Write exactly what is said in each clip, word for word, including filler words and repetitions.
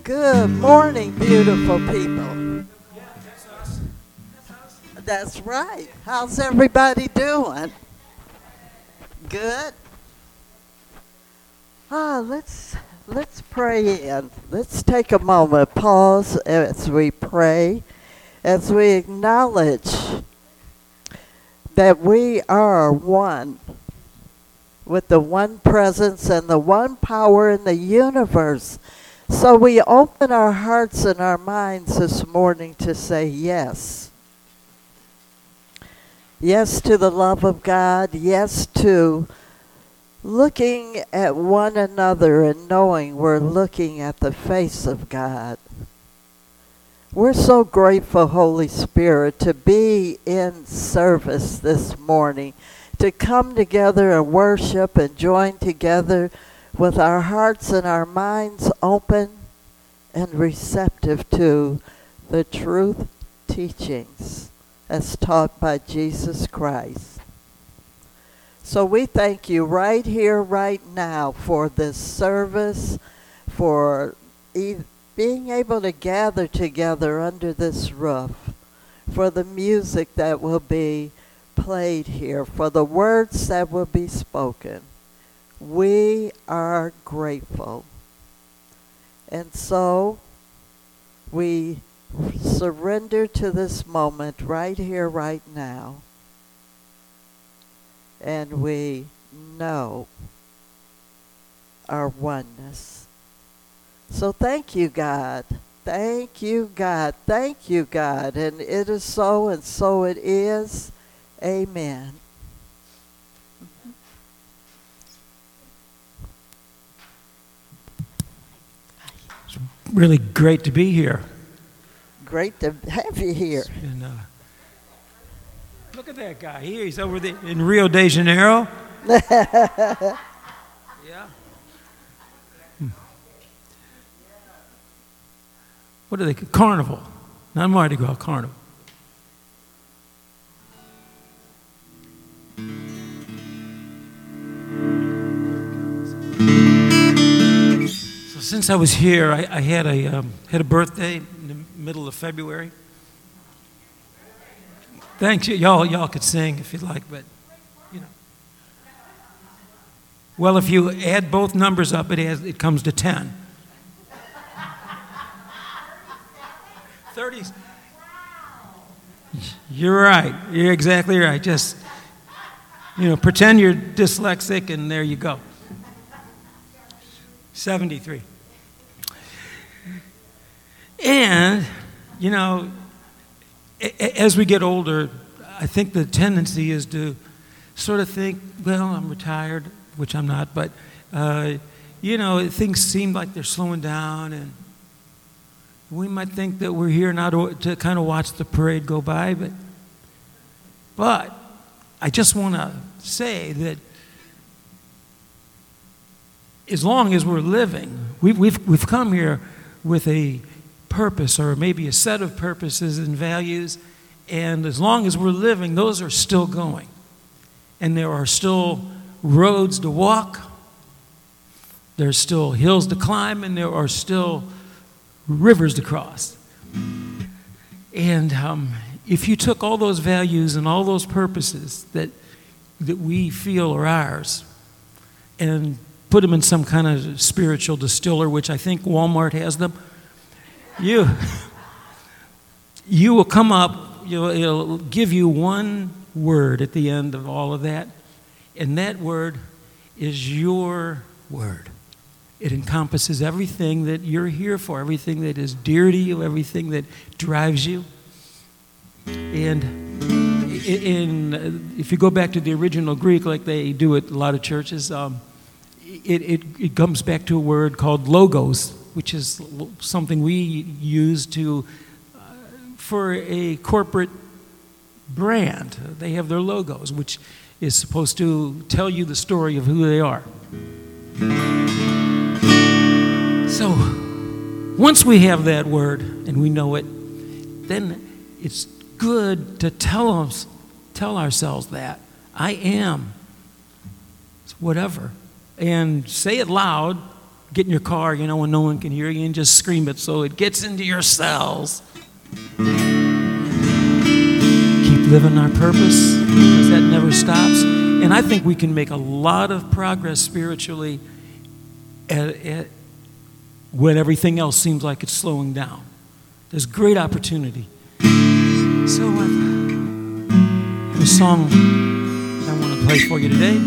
Good morning, beautiful people. That's right. How's everybody doing? Good. Ah, let's let's pray in. Let's take a moment, pause as we pray, as we acknowledge that we are one with the one presence and the one power in the universe. So we open our hearts and our minds this morning to say yes. Yes to the love of God. Yes to looking at one another and knowing we're looking at the face of God. We're so grateful, Holy Spirit, to be in service this morning, to come together and worship and join together with our hearts and our minds open and receptive to the truth teachings as taught by Jesus Christ. So we thank you right here, right now, for this service, for e- being able to gather together under this roof, for the music that will be played here, for the words that will be spoken. We are grateful. And so we surrender to this moment right here, right now. And we know our oneness. So thank you, God. Thank you, God. Thank you, God. And it is so, and so it is. Amen. It's really great to be here. Great to have you here. And, uh, look at that guy. Here he's over there in Rio de Janeiro. Yeah. Hmm. What do they call Carnival? Not Mardi Gras, Carnival. So since I was here, I, I had a um, had a birthday in the middle of February. Thanks, y'all. Y'all could sing if you'd like, but you know. Well, if you add both numbers up, it has it comes to ten. Thirties. You're right. You're exactly right. Just you know, pretend you're dyslexic, and there you go. Seventy-three. And you know. As we get older, I think the tendency is to sort of think, well, I'm retired, which I'm not, but, uh, you know, things seem like they're slowing down, and we might think that we're here now to, to kind of watch the parade go by, but, but I just want to say that as long as we're living, we've, we've, we've come here with a purpose, or maybe a set of purposes and values, and as long as we're living, those are still going, and there are still roads to walk, there's still hills to climb, and there are still rivers to cross. And um, if you took all those values and all those purposes that that we feel are ours and put them in some kind of spiritual distiller, which I think Walmart has them, You, you will come up, you'll, it'll give you one word at the end of all of that, and that word is your word. It encompasses everything that you're here for, everything that is dear to you, everything that drives you. And in, if you go back to the original Greek, like they do at a lot of churches, um, it, it, it comes back to a word called logos, which is something we use to, uh, for a corporate brand. They have their logos, which is supposed to tell you the story of who they are. So, once we have that word and we know it, then it's good to tell us, tell ourselves that I am whatever, and say it loud. get in your car, you know, when no one can hear you, and just scream it so it gets into your cells. Keep living our purpose, because that never stops. And I think we can make a lot of progress spiritually at, at, when everything else seems like it's slowing down. There's great opportunity. So I have a song I want to play for you today.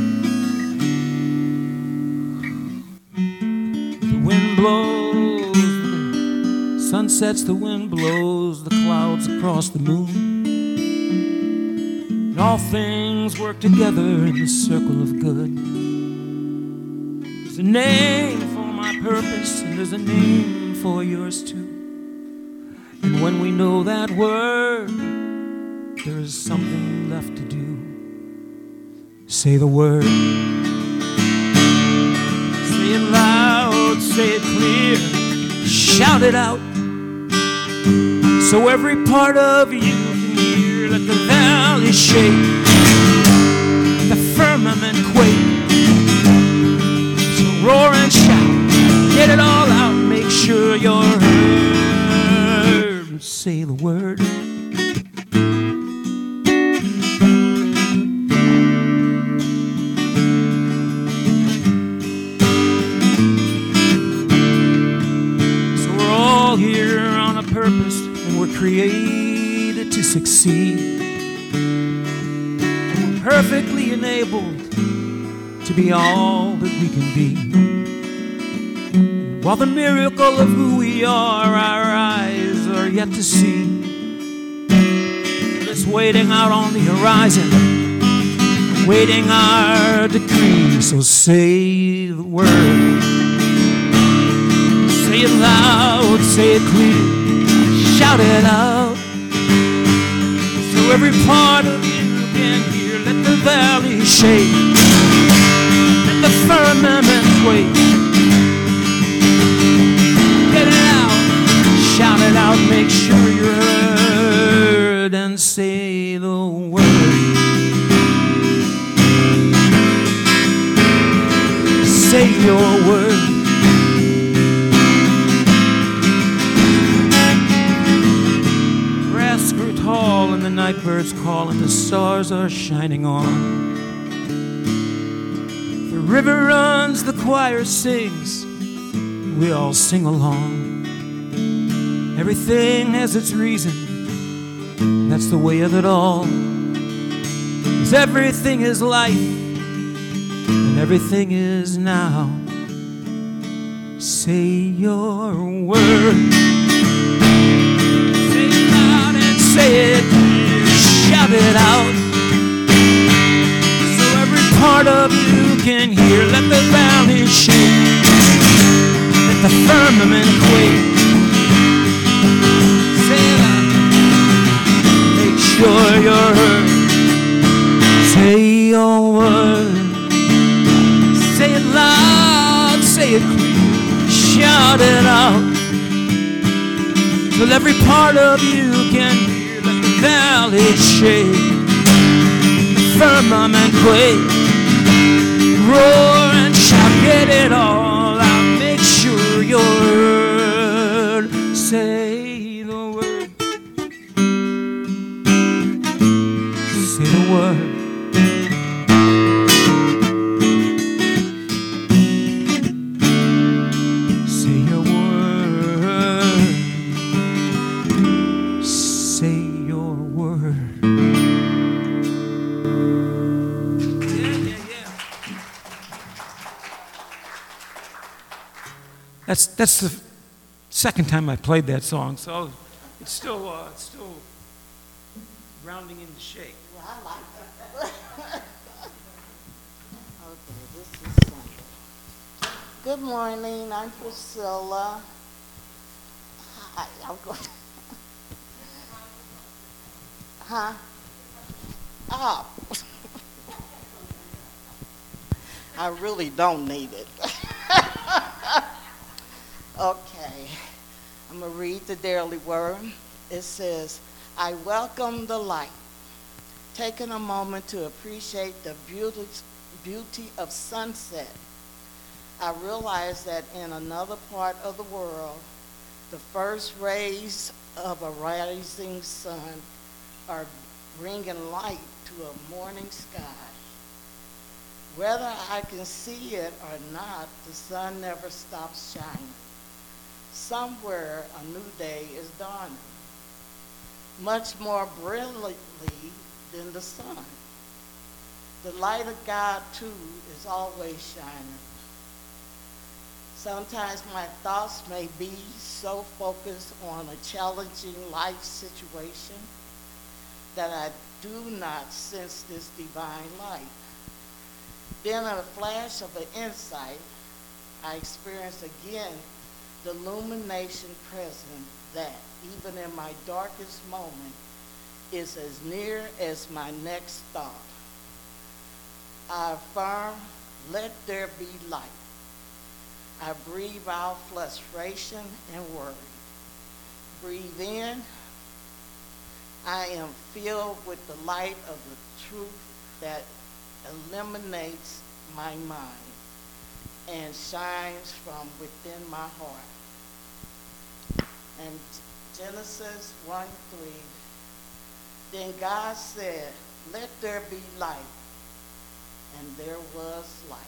The wind blows, the sun sets, the wind blows the clouds across the moon. And all things work together in the circle of good. There's a name for my purpose, and there's a name for yours too. And when we know that word, there is something left to do. Say the word. Say it loud, say it clear, shout it out, so every part of you can hear. Let the valley shake, the firmament quake. So roar and shout, get it all out, make sure you're heard. Say the word. So we're all here on a purpose, and we're created to succeed. And we're perfectly enabled to be all that we can be. While the miracle of who we are, our eyes are yet to see. Just waiting out on the horizon, waiting our decree. So say the word. Say it loud, say it clear, shout it out, so every part of you can hear. Let the valley shake, let the firmament quake. Shout it out, make sure you're heard, and say the word. Say your word. Grass grew tall and the night birds call and the stars are shining on. The river runs, the choir sings, we all sing along. Everything has its reason, that's the way of it all. 'Cause everything is life, and everything is now. Say your word. Say it loud and say it clear, shout it out, so every part of you can hear. Let the valley shake, let the firmament quake. Sure you're heard. Say your word. Say it loud, say it clear, shout it out, till every part of you can hear. Let the valley shake, the firmament quake, roar and shout, get it all out, make sure you're heard. Say word. Say your word. Say your word. Yeah, yeah, yeah. That's that's the second time I played that song, so it's still uh, it's still rounding into shape. Good morning, I'm Priscilla. Hi, I'm going. Huh? Oh. I really don't need it. Okay, I'm going to read the daily word. It says, I welcome the light, taking a moment to appreciate the beauty, beauty of sunset. I realized that in another part of the world, the first rays of a rising sun are bringing light to a morning sky. Whether I can see it or not, the sun never stops shining. Somewhere a new day is dawning, much more brilliantly than the sun. The light of God, too, is always shining. Sometimes my thoughts may be so focused on a challenging life situation that I do not sense this divine light. Then in a flash of an insight, I experience again the illumination present that, even in my darkest moment, is as near as my next thought. I affirm, let there be light. I breathe out frustration and worry. Breathe in. I am filled with the light of the truth that eliminates my mind and shines from within my heart. And Genesis one three, then God said, let there be light, and there was light.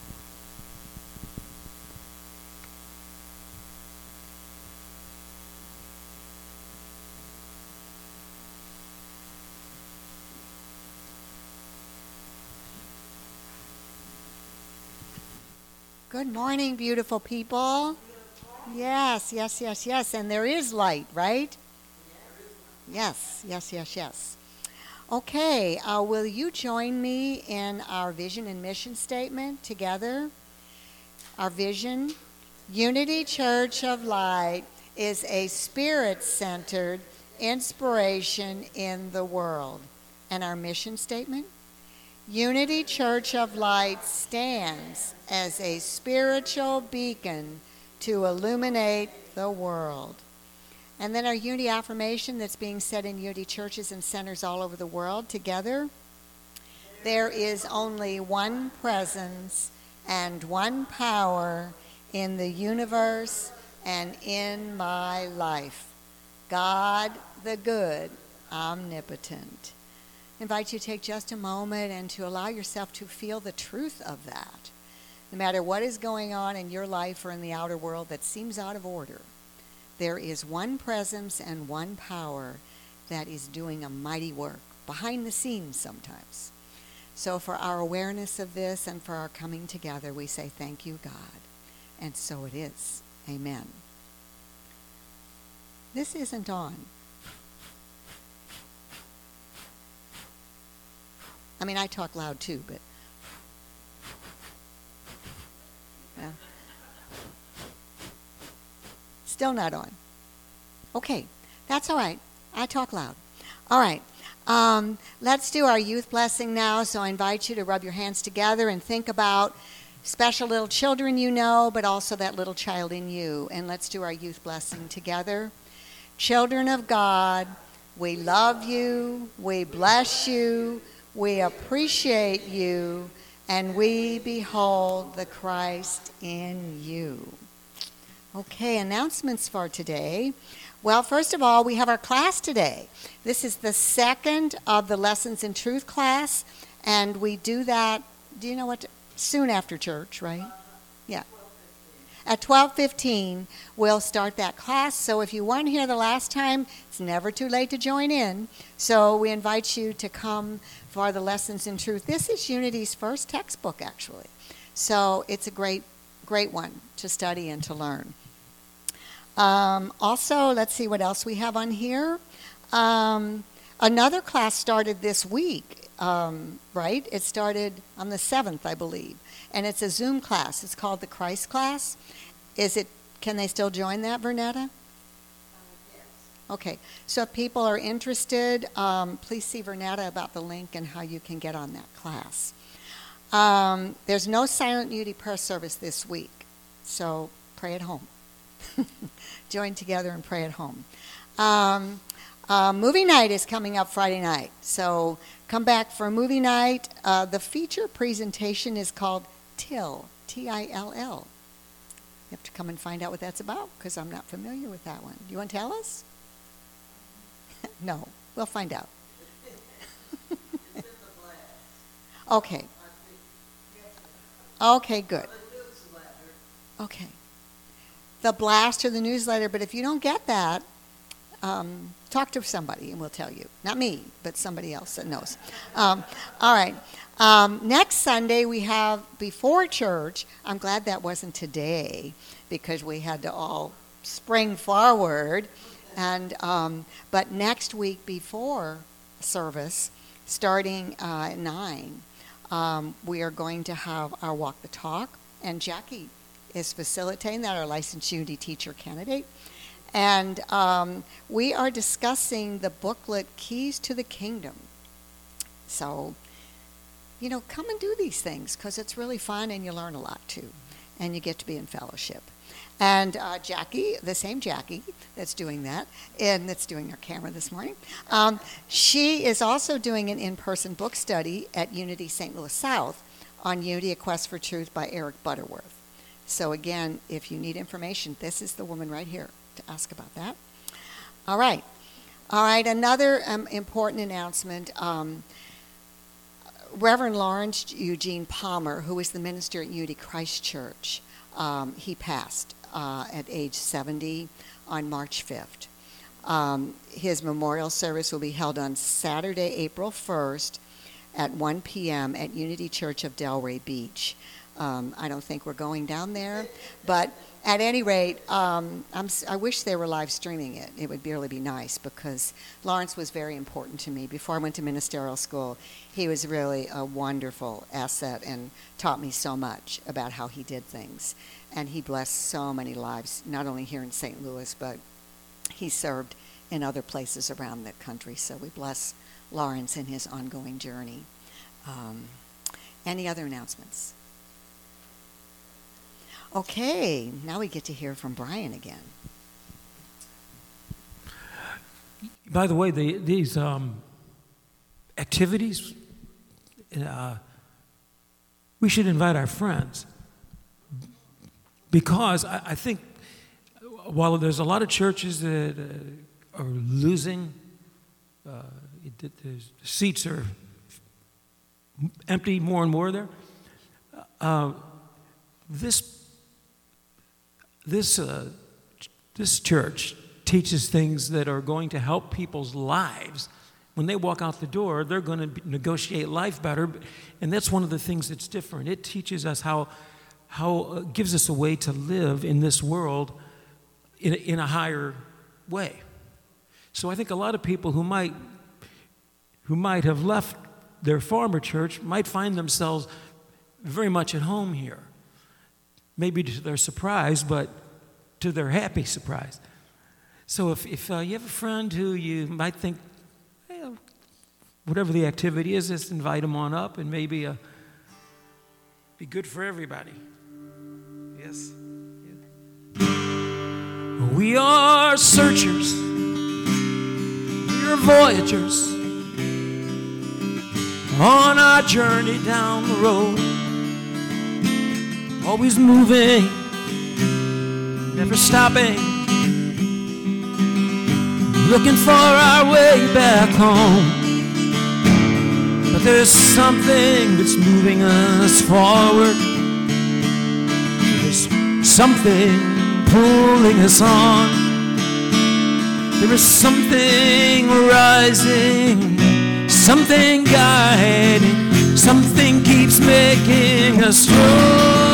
Good morning, beautiful people. Yes, yes, yes, yes. And there is light, right? Yes, yes, yes, yes. Okay, uh, will you join me in our vision and mission statement together? Our vision, Unity Church of Light is a spirit-centered inspiration in the world. And our mission statement? Unity Church of Light stands as a spiritual beacon to illuminate the world. And then our Unity affirmation that's being said in Unity churches and centers all over the world together. There is only one presence and one power in the universe and in my life. God the good, omnipotent. I invite you to take just a moment and to allow yourself to feel the truth of that. No matter what is going on in your life or in the outer world that seems out of order, there is one presence and one power that is doing a mighty work, behind the scenes sometimes. So for our awareness of this and for our coming together, we say thank you, God. And so it is. Amen. This isn't on. I mean, I talk loud too, but yeah. Still not on. Okay, that's all right. I talk loud. All right, um, let's do our youth blessing now. So I invite you to rub your hands together and think about special little children you know, but also that little child in you. And let's do our youth blessing together. Children of God, we love you, we bless you, we appreciate you, and we behold the Christ in you. Okay, announcements for today. Well, first of all, we have our class today. This is the second of the Lessons in Truth class, and we do that, do you know what, soon after church, right? Yeah. At twelve fifteen, we'll start that class. So if you weren't here the last time, it's never too late to join in. So we invite you to come for the Lessons in Truth. This is Unity's first textbook, actually. So it's a great, great one to study and to learn. Um, also, let's see what else we have on here. Um, another class started this week, um, right? It started on the seventh, I believe. And it's a Zoom class. It's called the Christ class. Is it, can they still join that, Vernetta? Uh, yes. Okay. So if people are interested, um, please see Vernetta about the link and how you can get on that class. Um, there's no Silent Unity prayer service this week. So pray at home. Join together and pray at home. Um, uh, movie night is coming up Friday night. So come back for a movie night. Uh, the feature presentation is called Till. T I L L. You have to come and find out what that's about because I'm not familiar with that one. Do you want to tell us? No, we'll find out. Okay. Okay, good. Okay. The blast or the newsletter, but if you don't get that, um, talk to somebody and we'll tell you. Not me, but somebody else that knows. Um, all right. Um, next Sunday we have before church. I'm glad that wasn't today because we had to all spring forward. And um, but next week before service, starting uh, at nine, um, we are going to have our walk the talk, and Jackie is facilitating that, our licensed Unity teacher candidate. And um, we are discussing the booklet Keys to the Kingdom. So, you know, come and do these things because it's really fun and you learn a lot too. And you get to be in fellowship. And uh, Jackie, the same Jackie that's doing that, and that's doing our camera this morning, um, she is also doing an in-person book study at Unity Saint Louis South on Unity, A Quest for Truth by Eric Butterworth. So again, if you need information, this is the woman right here to ask about that. All right. All right, another um, important announcement. Um, Reverend Lawrence Eugene Palmer, who was the minister at Unity Christ Church, um, he passed uh, at age seventy on March fifth. Um, his memorial service will be held on Saturday, April first at one p.m. at Unity Church of Delray Beach. Um, I don't think we're going down there, but at any rate, um, I'm, I wish they were live streaming it. It would really be nice because Lawrence was very important to me. Before I went to ministerial school, he was really a wonderful asset and taught me so much about how he did things. And he blessed so many lives, not only here in Saint Louis, but he served in other places around the country. So we bless Lawrence in his ongoing journey. Um, any other announcements? Okay, now we get to hear from Brian again. By the way, the, these um, activities, uh, we should invite our friends because I, I think while there's a lot of churches that uh, are losing, uh, it, the seats are empty more and more there. Uh, this This, uh, this church teaches things that are going to help people's lives. When they walk out the door, they're going to negotiate life better, and that's one of the things that's different. It teaches us how, how uh, gives us a way to live in this world in a, in a higher way. So I think a lot of people who might, who might have left their former church might find themselves very much at home here. Maybe to their surprise, but to their happy surprise. So if, if uh, you have a friend who you might think, hey, whatever the activity is, just invite them on up and maybe uh, be good for everybody. Yes? Yeah. We are searchers. We are voyagers on our journey down the road. Always moving, never stopping, looking for our way back home. But there's something that's moving us forward. There's something pulling us on. There is something rising, something guiding, something keeps making us strong.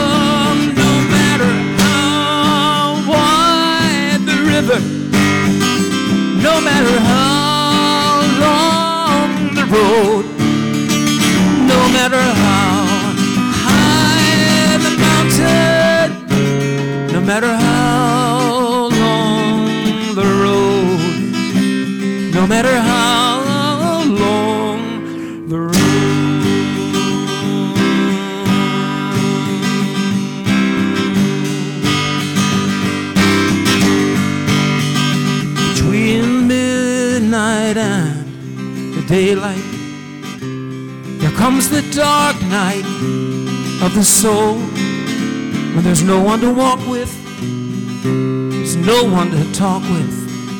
River, no matter how long the road, no matter how high the mountain, no matter how long the road, no matter how long the road. And the daylight, there comes the dark night of the soul. when there's no one to walk with, there's no one to talk with.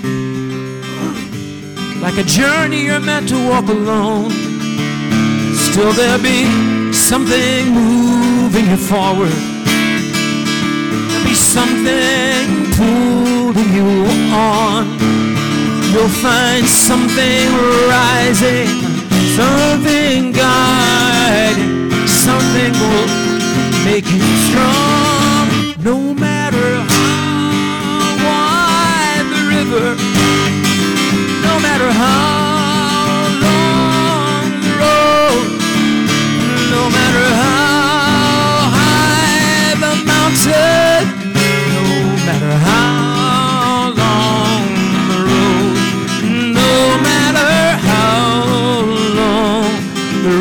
Like a journey you're meant to walk alone, still there'll be something moving you forward. There'll be something pulling you on. You'll find something rising, something guiding, something will make you strong. No matter how wide the river, no matter how long the road, no matter how high the mountain, no matter how long the road, no matter how long the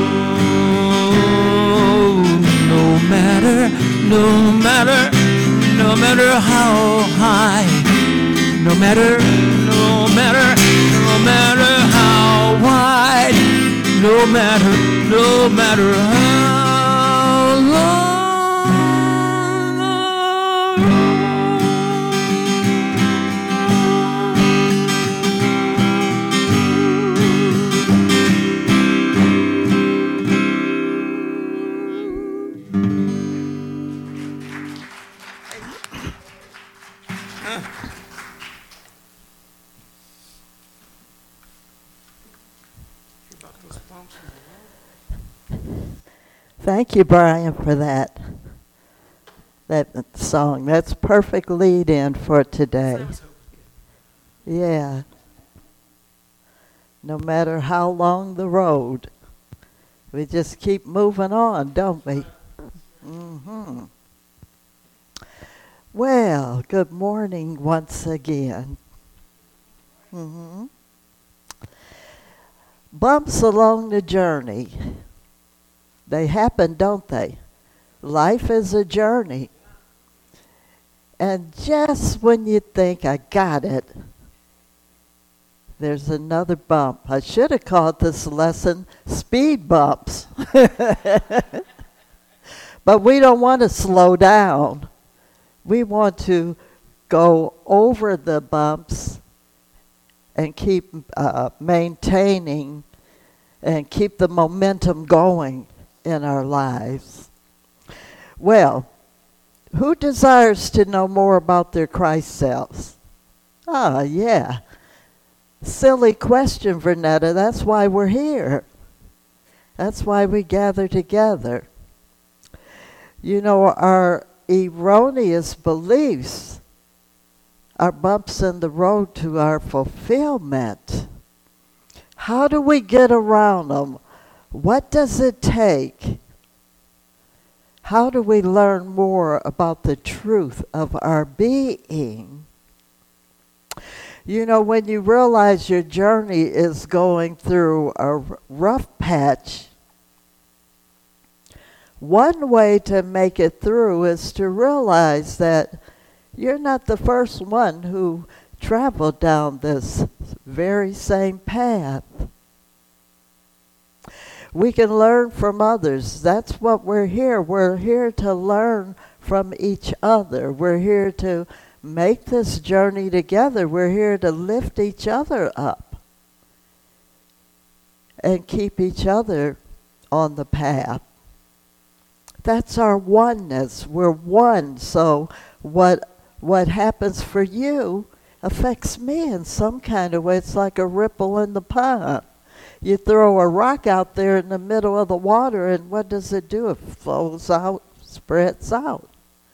road, no matter, no matter, no matter how high, no matter, no matter, no matter how wide, no matter, no matter how long the Thank you, Brian, for that. That song. That's perfect lead in for today. Yeah. No matter how long the road, we just keep moving on, don't we? Mm-hmm. Well, good morning once again. Mm-hmm. Bumps along the journey. They happen, don't they? Life is a journey. And just when you think, I got it, there's another bump. I should have called this lesson speed bumps. But we don't want to slow down. We want to go over the bumps and keep uh, maintaining and keep the momentum going in our lives. Well, who desires to know more about their Christ selves? Ah, yeah. Silly question, Vernetta. That's why we're here. That's why we gather together. You know, our erroneous beliefs are bumps in the road to our fulfillment. How do we get around them? What does it take? How do we learn more about the truth of our being? You know, when you realize your journey is going through a rough patch, one way to make it through is to realize that you're not the first one who traveled down this very same path. We can learn from others. That's what we're here. We're here to learn from each other. We're here to make this journey together. We're here to lift each other up and keep each other on the path. That's our oneness. We're one. So what what happens for you affects me in some kind of way. It's like a ripple in the pond. You throw a rock out there in the middle of the water, and what does it do? It flows out, spreads out.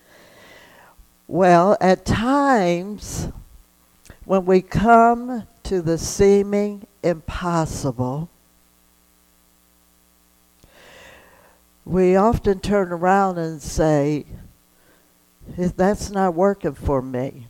Well, at times, when we come to the seeming impossible, we often turn around and say, that's not working for me.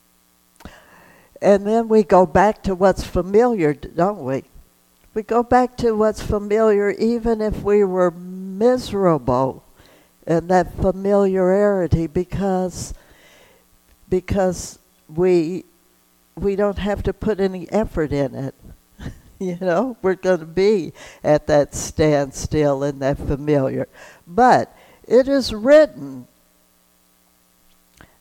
And then we go back to what's familiar, don't we? We go back to what's familiar even if we were miserable in that familiarity because, because we, we don't have to put any effort in it. You know, we're going to be at that standstill in that familiar. But it is written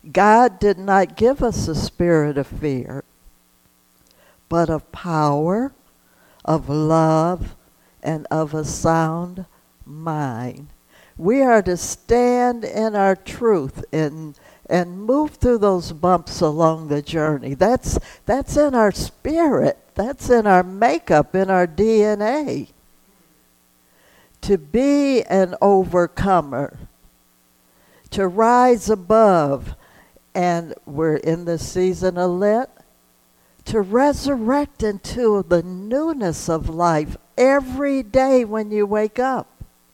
God did not give us a spirit of fear, but of power, of love, and of a sound mind. We are to stand in our truth and and move through those bumps along the journey. That's that's in our spirit. That's in our makeup, in our D N A. To be an overcomer, to rise above, and we're in the season of Lent, to resurrect into the newness of life every day when you wake up.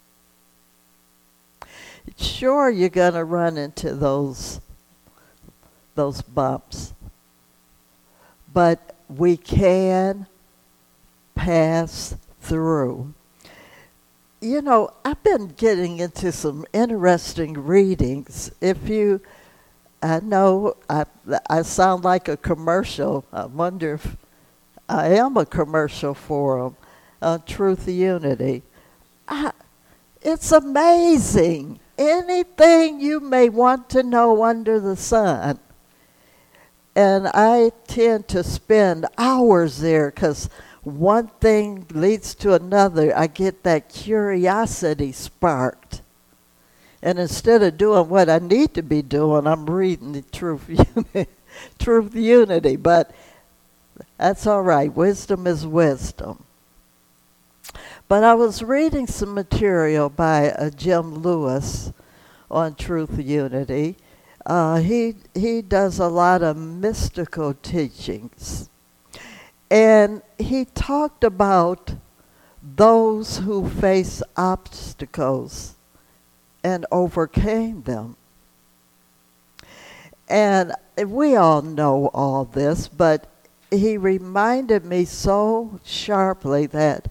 Sure, you're going to run into those, those bumps, but we can pass through. You know, I've been getting into some interesting readings. If you, I know I, I sound like a commercial. I wonder if I am a commercial for them on Truth Unity. I, it's amazing. Anything you may want to know under the sun. And I tend to spend hours there because one thing leads to another. I get that curiosity sparked. And instead of doing what I need to be doing, I'm reading the Truth Unity. Truth Unity. But that's all right. Wisdom is wisdom. But I was reading some material by uh, Jim Lewis on Truth Unity. Uh, he he does a lot of mystical teachings. And he talked about those who face obstacles and overcame them. And we all know all this, but he reminded me so sharply that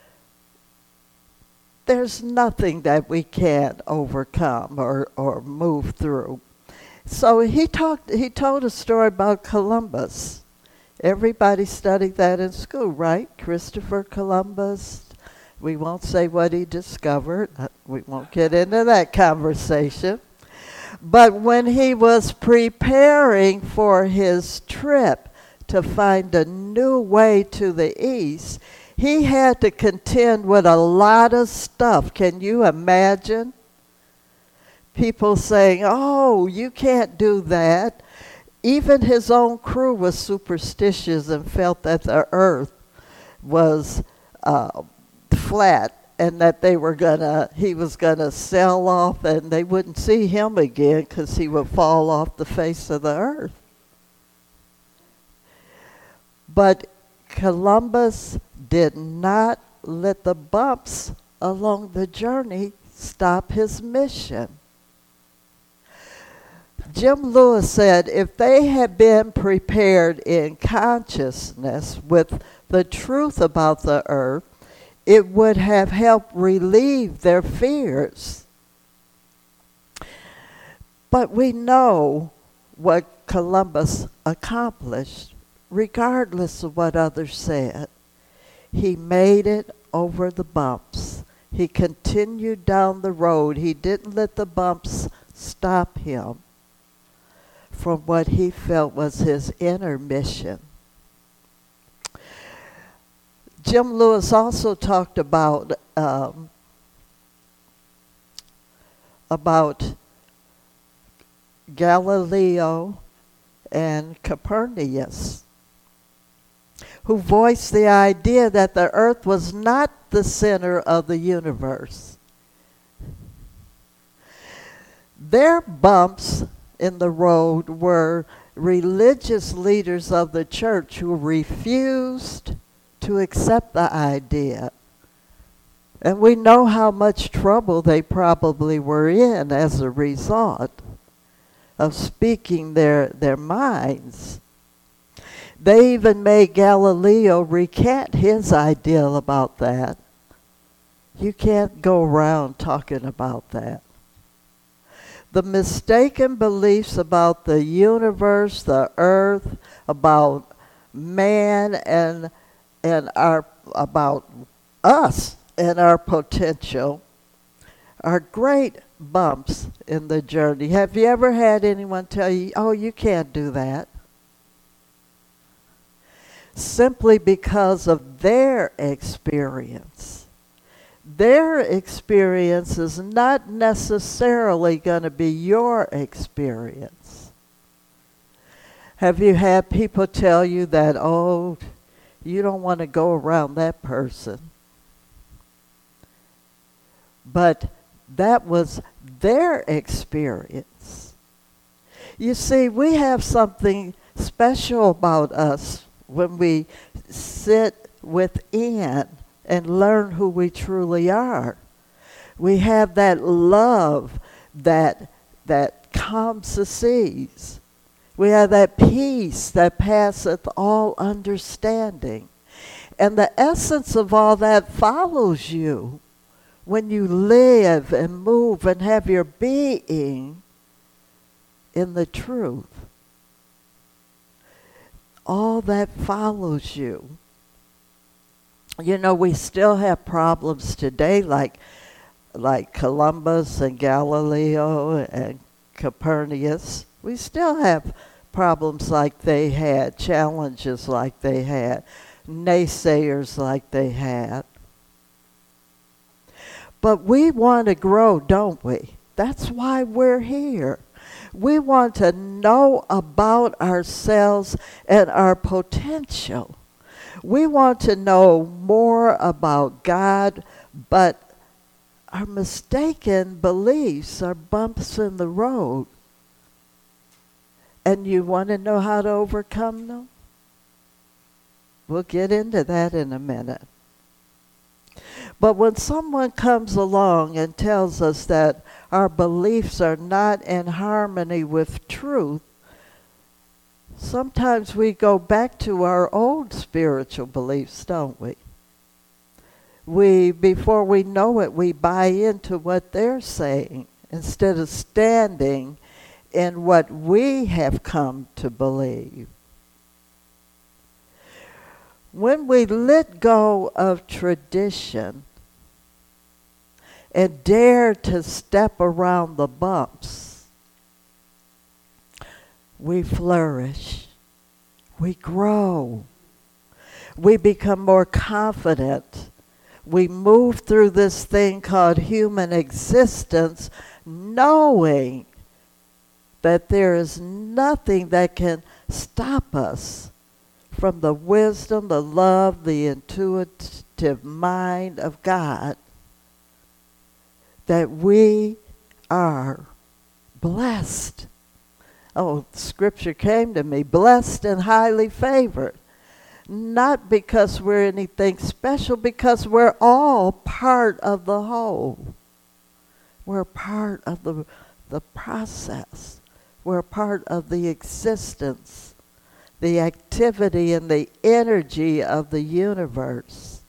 there's nothing that we can't overcome or, or move through. So he talked. He told a story about Columbus. Everybody studied that in school, right? Christopher Columbus. We won't say what he discovered. We won't get into that conversation. But when he was preparing for his trip to find a new way to the east, he had to contend with a lot of stuff. Can you imagine? People saying, oh, you can't do that. Even his own crew was superstitious and felt that the earth was uh, flat and that they were gonna, he was gonna sail off and they wouldn't see him again because he would fall off the face of the earth. But Columbus did not let the bumps along the journey stop his mission. Jim Lewis said if they had been prepared in consciousness with the truth about the earth, it would have helped relieve their fears. But we know what Columbus accomplished, regardless of what others said. He made it over the bumps. He continued down the road. He didn't let the bumps stop him from what he felt was his inner mission. Jim Lewis also talked about um, about Galileo and Copernicus, who voiced the idea that the earth was not the center of the universe. Their bumps in the road were religious leaders of the church who refused to accept the idea. And we know how much trouble they probably were in as a result of speaking their, their minds. They even made Galileo recant his ideal about that. You can't go around talking about that. The mistaken beliefs about the universe, the earth, about man, and and our about us and our potential are great bumps in the journey. Have you ever had anyone tell you, oh, you can't do that? Simply because of their experience. Their experience is not necessarily going to be your experience. Have you had people tell you that, oh, you don't want to go around that person? But that was their experience. You see, we have something special about us when we sit within and learn who we truly are. We have that love that that calms the seas. We have that peace that passeth all understanding. And the essence of all that follows you when you live and move and have your being in the truth. All that follows you. You know, we still have problems today like like Columbus and Galileo and Copernicus. We still have problems like they had, challenges like they had, naysayers like they had. But we want to grow, don't we? That's why we're here. We want to know about ourselves and our potential. We want to know more about God, but our mistaken beliefs are bumps in the road. And you want to know how to overcome them? We'll get into that in a minute. But when someone comes along and tells us that our beliefs are not in harmony with truth, sometimes we go back to our old spiritual beliefs, don't we? We, before we know it, we buy into what they're saying instead of standing in what we have come to believe. When we let go of tradition and dare to step around the bumps, we flourish, we grow, we become more confident. We move through this thing called human existence knowing that there is nothing that can stop us from the wisdom, the love, the intuitive mind of God, that we are blessed. Oh, scripture came to me, blessed and highly favored. Not because we're anything special, because we're all part of the whole. We're part of the, the process. We're part of the existence, the activity and the energy of the universe.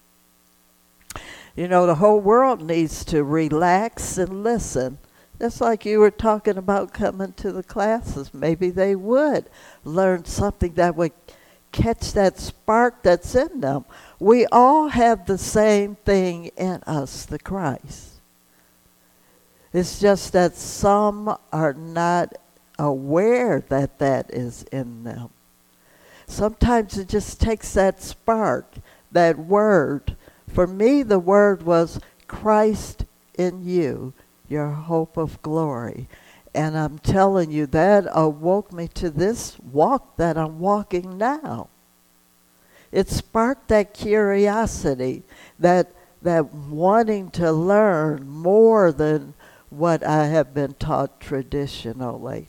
You know, the whole world needs to relax and listen. Just like you were talking about coming to the classes. Maybe they would learn something that would catch that spark that's in them. We all have the same thing in us, the Christ. It's just that some are not aware that that is in them. Sometimes it just takes that spark, that word. For me, the word was Christ in you, your hope of glory. And I'm telling you, that awoke me to this walk that I'm walking now. It sparked that curiosity, that that wanting to learn more than what I have been taught traditionally.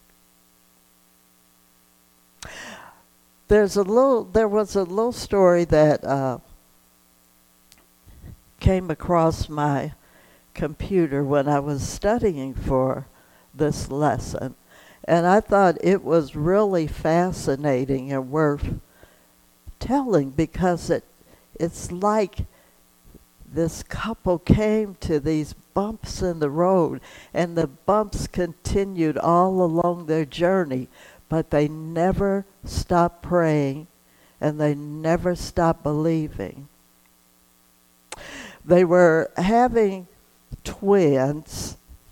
There's a little, there was a little story that uh, came across my computer when I was studying for this lesson, and I thought it was really fascinating and worth telling, because it it's like this couple came to these bumps in the road, and the bumps continued all along their journey, but they never stopped praying and they never stopped believing. They were having twins,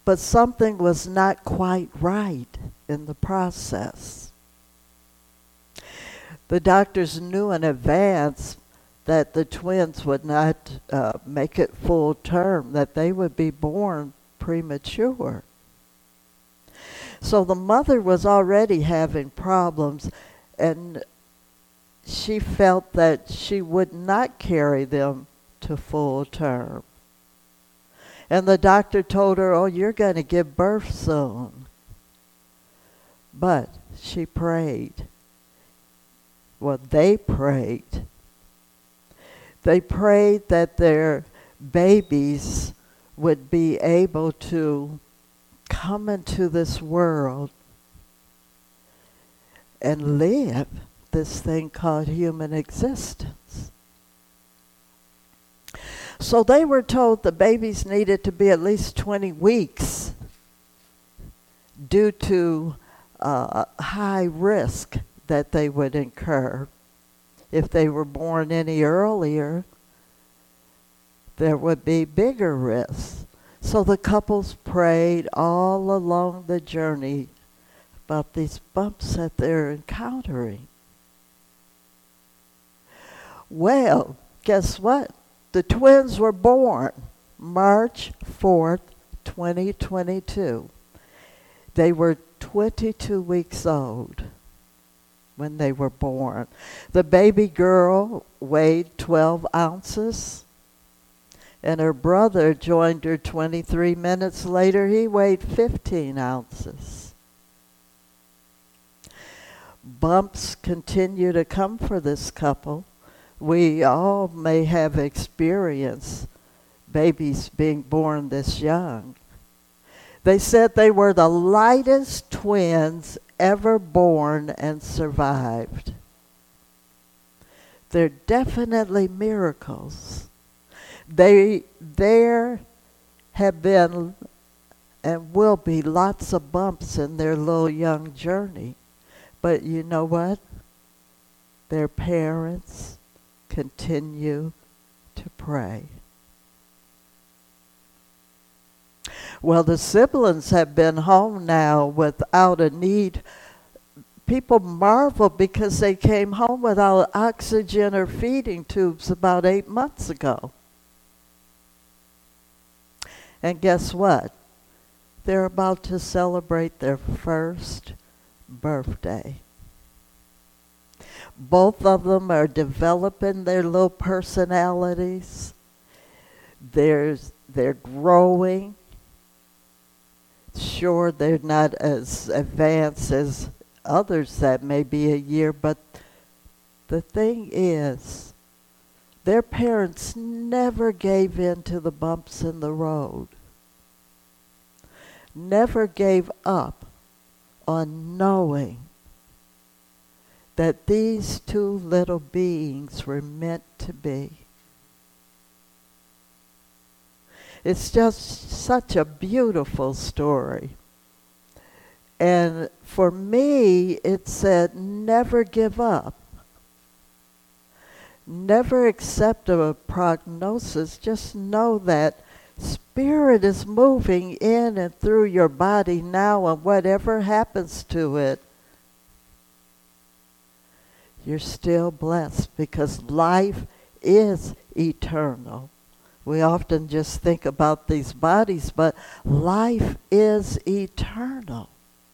but something was not quite right in the process. The doctors knew in advance that the twins would not uh, make it full term, that they would be born premature. So the mother was already having problems, and she felt that she would not carry them to full term. And the doctor told her, oh, you're going to give birth soon. But she prayed. Well, they prayed. They prayed that their babies would be able to come into this world and live this thing called human existence. So they were told the babies needed to be at least twenty weeks due to uh, high risk that they would incur. If they were born any earlier, there would be bigger risks. So the couples prayed all along the journey about these bumps that they're encountering. Well, guess what? The twins were born March fourth, twenty twenty-two. They were twenty-two weeks old when they were born. The baby girl weighed twelve ounces, and her brother joined her twenty-three minutes later. He weighed fifteen ounces. Bumps continue to come for this couple. We all may have experienced babies being born this young. They said they were the lightest twins ever born and survived. They're definitely miracles. They, there have been and will be lots of bumps in their little young journey. But you know what? Their parents continue to pray. Well, the siblings have been home now without a need. People marvel because they came home without oxygen or feeding tubes about eight months ago. And guess what? They're about to celebrate their first birthday. Both of them are developing their little personalities. They're, they're growing. Sure, they're not as advanced as others that may be a year, but the thing is, their parents never gave in to the bumps in the road. Never gave up on knowing that these two little beings were meant to be. It's just such a beautiful story. And for me, it said, never give up. Never accept a prognosis. Just know that Spirit is moving in and through your body now, and whatever happens to it, you're still blessed because life is eternal. We often just think about these bodies, but life is eternal.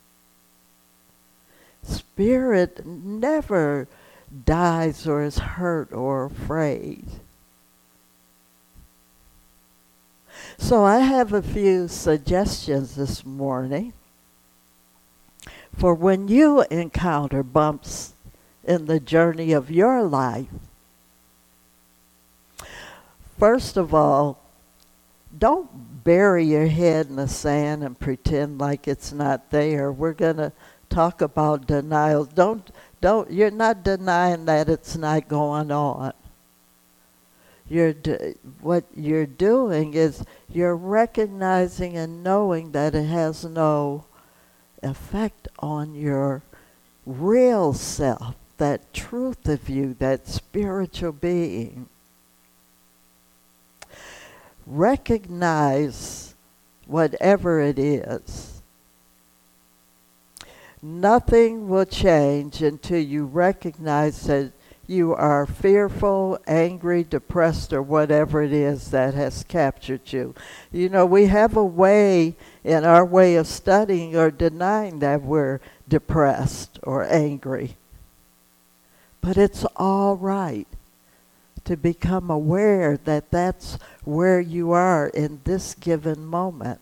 Spirit never dies or is hurt or afraid. So I have a few suggestions this morning for when you encounter bumps in the journey of your life. First of all, don't bury your head in the sand and pretend like it's not there. We're going to talk about denial. Don't, don't, you're not denying that it's not going on. You're d- what you're doing is you're recognizing and knowing that it has no effect on your real self, that truth of you, that spiritual being. Recognize whatever it is. Nothing will change until you recognize that you are fearful, angry, depressed, or whatever it is that has captured you. You know, we have a way in our way of studying or denying that we're depressed or angry. But it's all right to become aware that that's where you are in this given moment.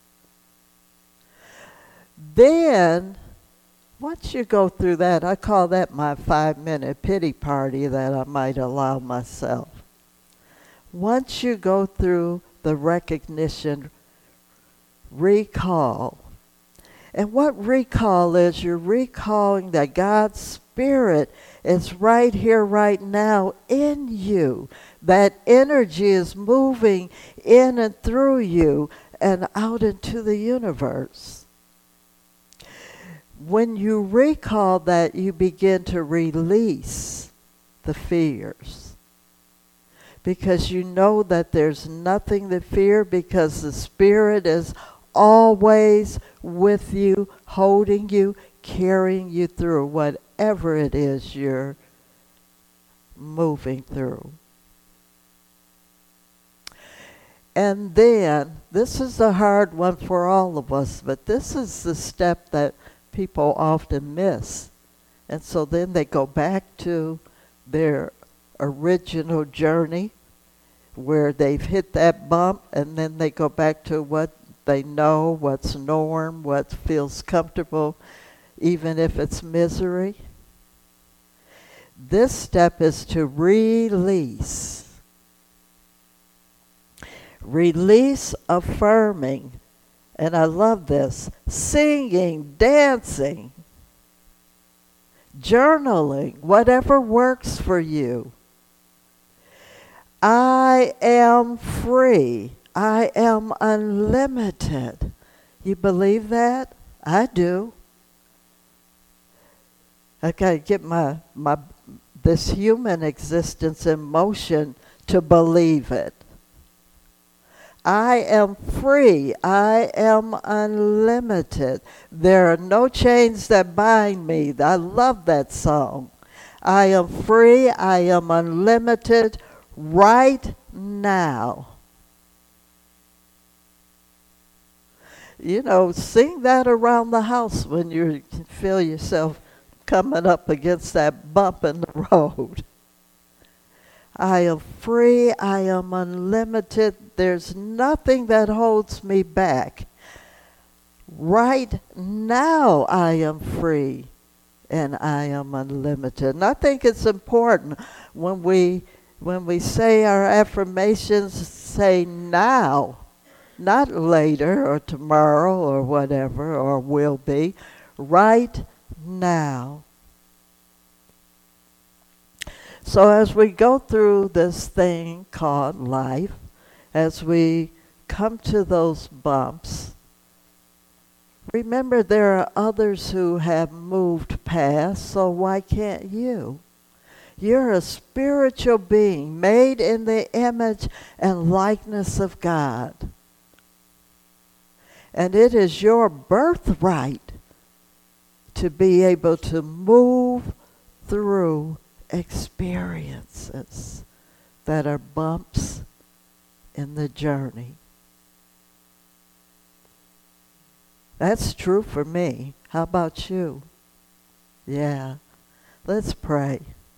Then, once you go through that, I call that my five-minute pity party that I might allow myself. Once you go through the recognition, recall. And what recall is, you're recalling that God's Spirit is right here, right now in you. That energy is moving in and through you and out into the universe. When you recall that, you begin to release the fears. Because you know that there's nothing to fear, because the Spirit is always with you, holding you, carrying you through whatever it is you're moving through. And then, this is a hard one for all of us, but this is the step that people often miss. And so then they go back to their original journey where they've hit that bump, and then they go back to what they know, what's norm, what feels comfortable, even if it's misery. This step is to release. Release, affirming. And I love this, singing, dancing, journaling, whatever works for you. I am free. I am unlimited. You believe that? I do. I gotta get my, my this human existence in motion to believe it. I am free. I am unlimited. There are no chains that bind me. I love that song. I am free. I am unlimited right now. You know, sing that around the house when you feel yourself coming up against that bump in the road. I am free. I am unlimited. There's nothing that holds me back. Right now I am free and I am unlimited. And I think it's important when we when we say our affirmations, say now, not later or tomorrow or whatever, or will be. Right now. So as we go through this thing called life, as we come to those bumps, remember there are others who have moved past, so why can't you? You're a spiritual being made in the image and likeness of God. And it is your birthright to be able to move through experiences that are bumps in the journey. That's true for me. How about you? Yeah. Let's pray.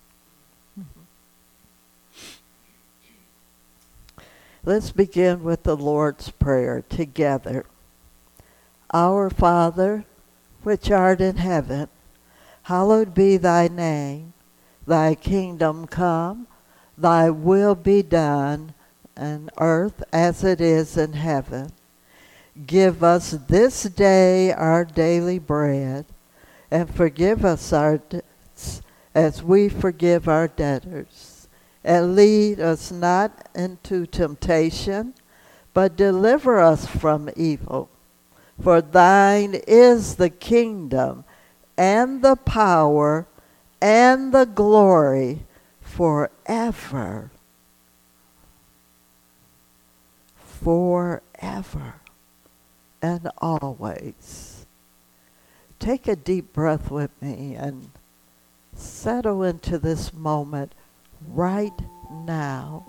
Let's begin with the Lord's Prayer together. Our Father, which art in heaven, hallowed be thy name. Thy kingdom come, thy will be done on earth as it is in heaven. Give us this day our daily bread, and forgive us our debts as we forgive our debtors. And lead us not into temptation, but deliver us from evil. For thine is the kingdom and the power and the glory forever. Forever. and always. Take a deep breath with me and settle into this moment right now.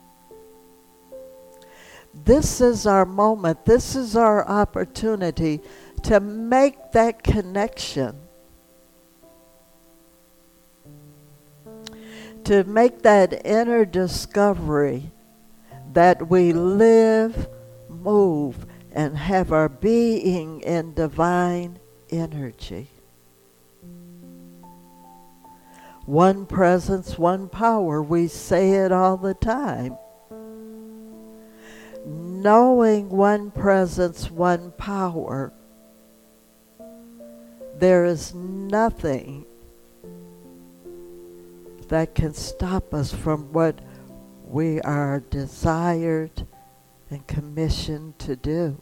This is our moment. This is our opportunity to make that connection, to make that inner discovery that we live, move, and have our being in divine energy. One presence, one power. We say it all the time. Knowing one presence, one power, there is nothing that can stop us from what we are desired and commissioned to do.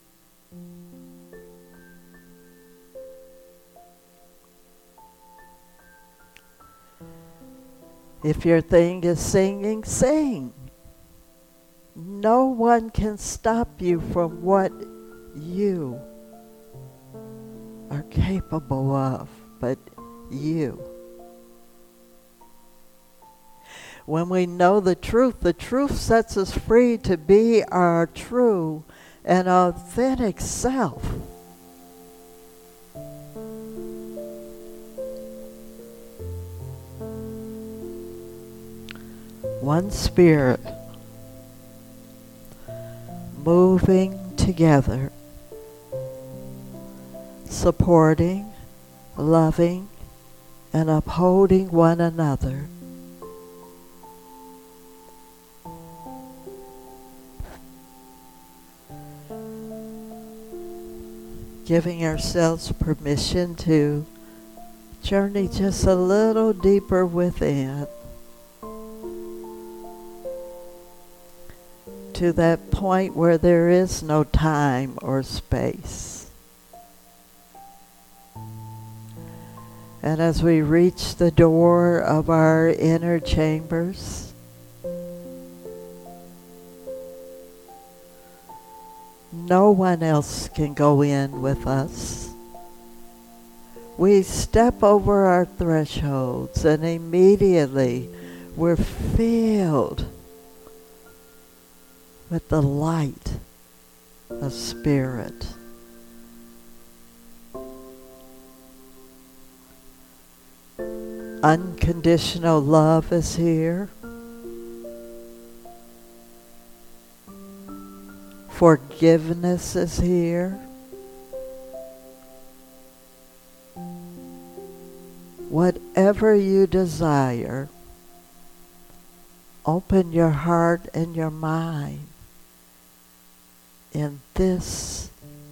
If your thing is singing, sing. No one can stop you from what you are capable of, but you. When we know the truth, the truth sets us free to be our true and authentic self. One spirit, moving together, supporting, loving, and upholding one another. Giving ourselves permission to journey just a little deeper within, to that point where there is no time or space. And as we reach the door of our inner chambers, no one else can go in with us. We step over our thresholds and immediately we're filled with the light of spirit. Unconditional love is here. Forgiveness is here. Whatever you desire, open your heart and your mind in this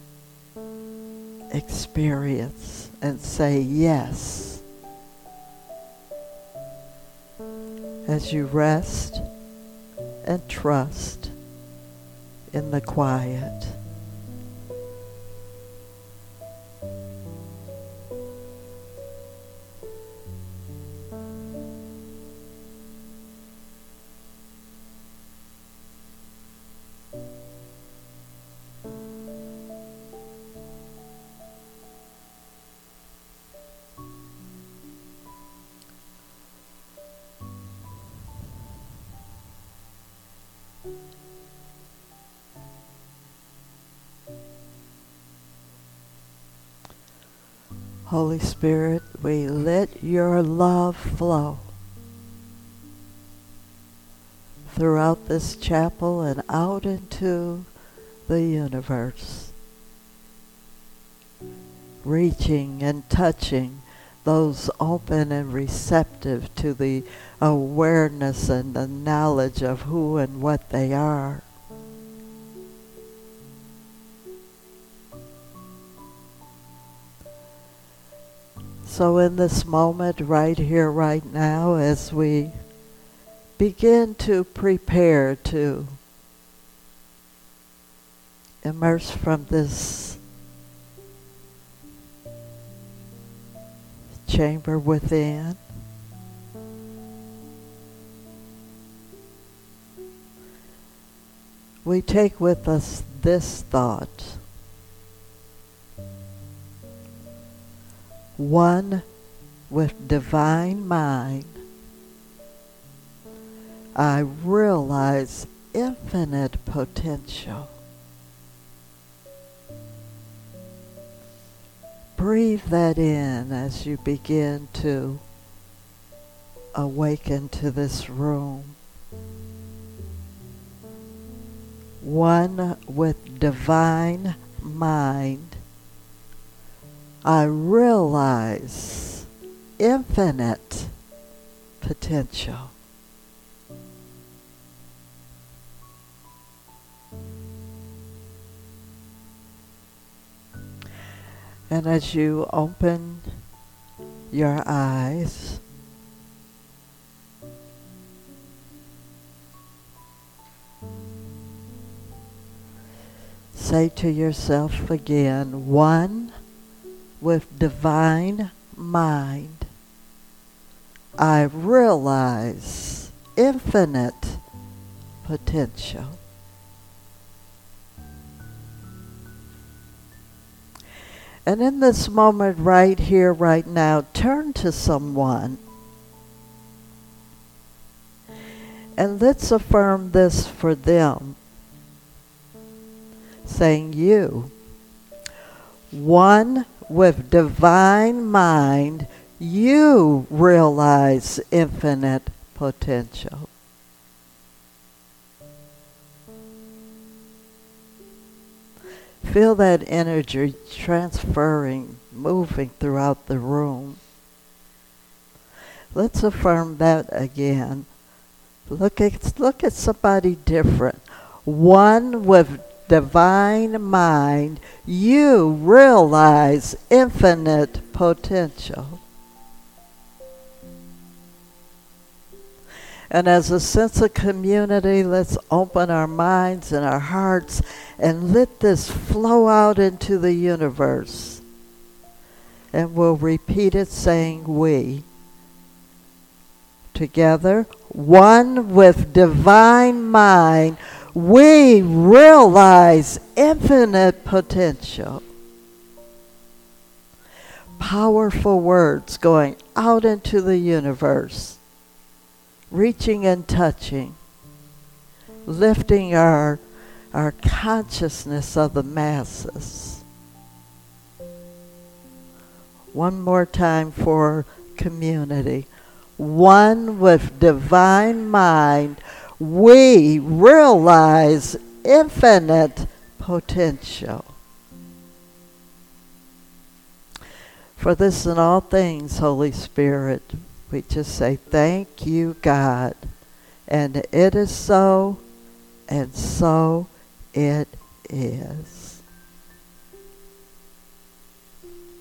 experience and say yes as you rest and trust in the quiet. Holy Spirit, we let your love flow throughout this chapel and out into the universe, reaching and touching those open and receptive to the awareness and the knowledge of who and what they are. So in this moment, right here, right now, as we begin to prepare to immerse from this chamber within, we take with us this thought: one with divine mind, I realize infinite potential. Breathe that in as you begin to awaken to this room. One with divine mind, I realize infinite potential. And as you open your eyes, say to yourself again, one with divine mind, I realize infinite potential. And in this moment right here, right now, turn to someone and let's affirm this for them, saying, you, one with divine mind, you realize infinite potential. Feel that energy transferring, moving throughout the room. Let's affirm that again. Look at, look at somebody different. One with divine mind, you realize infinite potential. And as a sense of community, let's open our minds and our hearts and let this flow out into the universe. And we'll repeat it saying we. Together, one with divine mind, we realize infinite potential. Powerful words going out into the universe, reaching and touching, lifting our, our consciousness of the masses. One more time for community. One with divine mind, we realize infinite potential. For this and all things, Holy Spirit, we just say thank you, God. And it is so, and so it is.